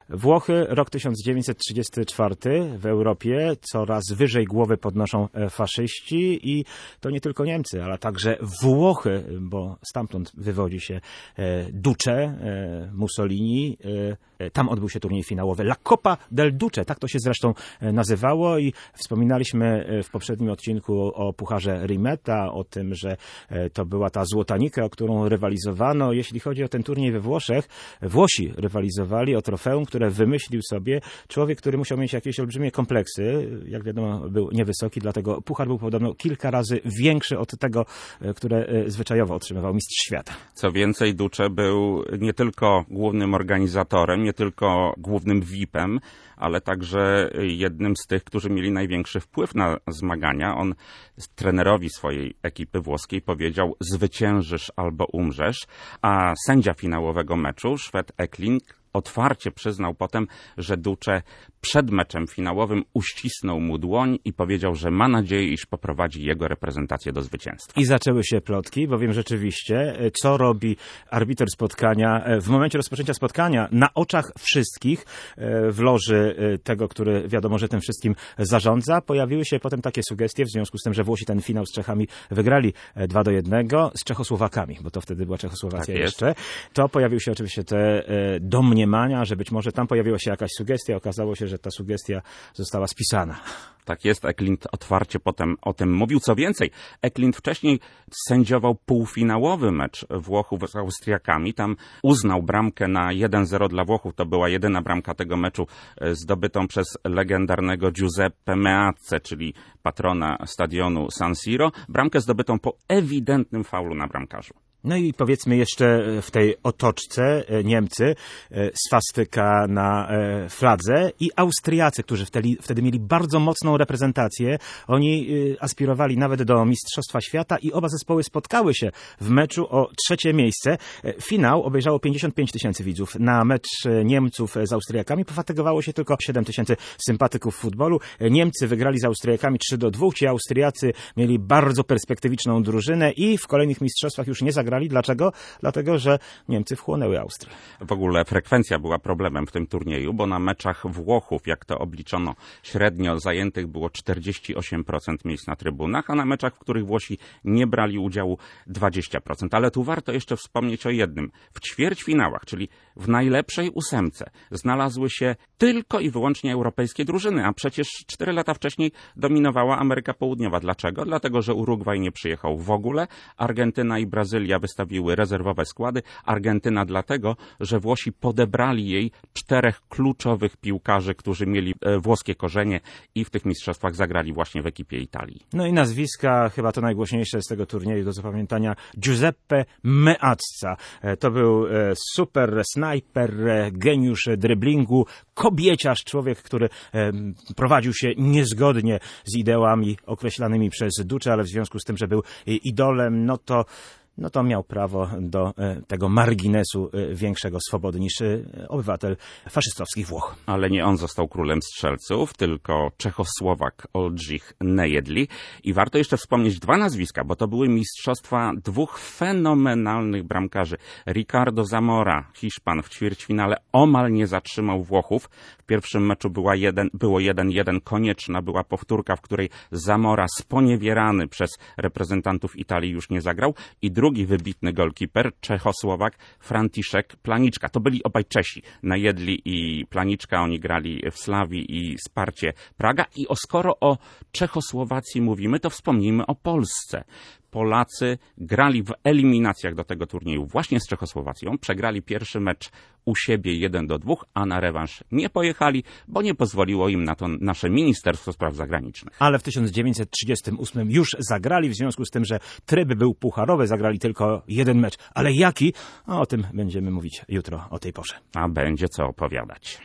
Włochy, rok 1934. W Europie coraz wyżej głowy podnoszą faszyści i to nie tylko Niemcy, ale także Włochy, bo stamtąd wywodzi się Duce, Mussolini. Tam odbył się turniej finałowy. La Coppa del Duce, tak to się zresztą nazywało i wspominaliśmy w poprzednim odcinku o pucharze Rimetta, o tym, że to była ta złotanika, o którą rywalizowano. Jeśli chodzi o ten turniej we Włoszech, Włosi rywalizowali o trofeum, które wymyślił sobie człowiek, który musiał mieć jakieś olbrzymie kompleksy. Jak wiadomo, był niewysoki, dlatego puchar był podobno kilka razy większy od tego, które zwyczajowo otrzymywał mistrz świata. Co więcej, Duce był nie tylko głównym organizatorem, nie tylko głównym VIP-em, ale także jednym z tych, którzy mieli największy wpływ na zmagania. On trenerowi swojej ekipy włoskiej powiedział: zwyciężysz albo umrzesz, a sędzia finałowego meczu, Szwed Ekling, otwarcie przyznał potem, że Duce przed meczem finałowym uścisnął mu dłoń i powiedział, że ma nadzieję, iż poprowadzi jego reprezentację do zwycięstwa. I zaczęły się plotki, bowiem rzeczywiście, co robi arbiter spotkania w momencie rozpoczęcia spotkania na oczach wszystkich w loży tego, który wiadomo, że tym wszystkim zarządza. Pojawiły się potem takie sugestie w związku z tym, że Włosi ten finał z Czechami wygrali 2-1 z Czechosłowakami, bo to wtedy była Czechosłowacja tak jeszcze. To pojawiły się oczywiście te domniemania, że być może tam pojawiła się jakaś sugestia. Okazało się, że ta sugestia została spisana. Tak jest, Eklind otwarcie potem o tym mówił. Co więcej, Eklind wcześniej sędziował półfinałowy mecz Włochów z Austriakami. Tam uznał bramkę na 1-0 dla Włochów. To była jedyna bramka tego meczu zdobytą przez legendarnego Giuseppe Meazza, czyli patrona stadionu San Siro. Bramkę zdobytą po ewidentnym faulu na bramkarzu. No i powiedzmy jeszcze w tej otoczce Niemcy, swastyka na fladze i Austriacy, którzy wtedy mieli bardzo mocną reprezentację. Oni aspirowali nawet do Mistrzostwa Świata i oba zespoły spotkały się w meczu o trzecie miejsce. Finał obejrzało 55 000 widzów. Na mecz Niemców z Austriakami pofatygowało się tylko 7 000 sympatyków futbolu. Niemcy wygrali z Austriakami 3-2. Ci Austriacy mieli bardzo perspektywiczną drużynę i w kolejnych mistrzostwach już nie zagrali. Dlaczego? Dlatego, że Niemcy wchłonęły Austrię. W ogóle frekwencja była problemem w tym turnieju, bo na meczach Włochów, jak to obliczono, średnio zajętych było 48% miejsc na trybunach, a na meczach, w których Włosi nie brali udziału 20%. Ale tu warto jeszcze wspomnieć o jednym. W ćwierćfinałach, czyli w najlepszej ósemce, znalazły się tylko i wyłącznie europejskie drużyny, a przecież 4 lata wcześniej dominowała Ameryka Południowa. Dlaczego? Dlatego, że Urugwaj nie przyjechał w ogóle, Argentyna i Brazylia wystawiły rezerwowe składy. Argentyna dlatego, że Włosi podebrali jej 4 kluczowych piłkarzy, którzy mieli włoskie korzenie i w tych mistrzostwach zagrali właśnie w ekipie Italii. No i nazwiska, chyba to najgłośniejsze z tego turnieju do zapamiętania, Giuseppe Meazza. To był super snajper, geniusz dryblingu, kobieciarz, człowiek, który prowadził się niezgodnie z ideałami określanymi przez Duce, ale w związku z tym, że był idolem, no to miał prawo do tego marginesu większego swobody niż obywatel faszystowskich Włoch. Ale nie on został królem strzelców, tylko Czechosłowak Oldřich Nejedli. I warto jeszcze wspomnieć 2 nazwiska, bo to były mistrzostwa 2 fenomenalnych bramkarzy. Ricardo Zamora, Hiszpan, w ćwierćfinale omal nie zatrzymał Włochów. W pierwszym meczu było 1-1. Konieczna była powtórka, w której Zamora, sponiewierany przez reprezentantów Italii, już nie zagrał. I drugi wybitny golkiper, Czechosłowak Franciszek Planiczka. To byli obaj Czesi, Nejedli i Planiczka. Oni grali w Slavii i Sparcie Praga. I skoro o Czechosłowacji mówimy, to wspomnijmy o Polsce. Polacy grali w eliminacjach do tego turnieju właśnie z Czechosłowacją. Przegrali pierwszy mecz u siebie 1-2, a na rewanż nie pojechali, bo nie pozwoliło im na to nasze Ministerstwo Spraw Zagranicznych. Ale w 1938 już zagrali, w związku z tym, że tryb był pucharowy, zagrali tylko jeden mecz. Ale jaki? O tym będziemy mówić jutro o tej porze. A będzie co opowiadać.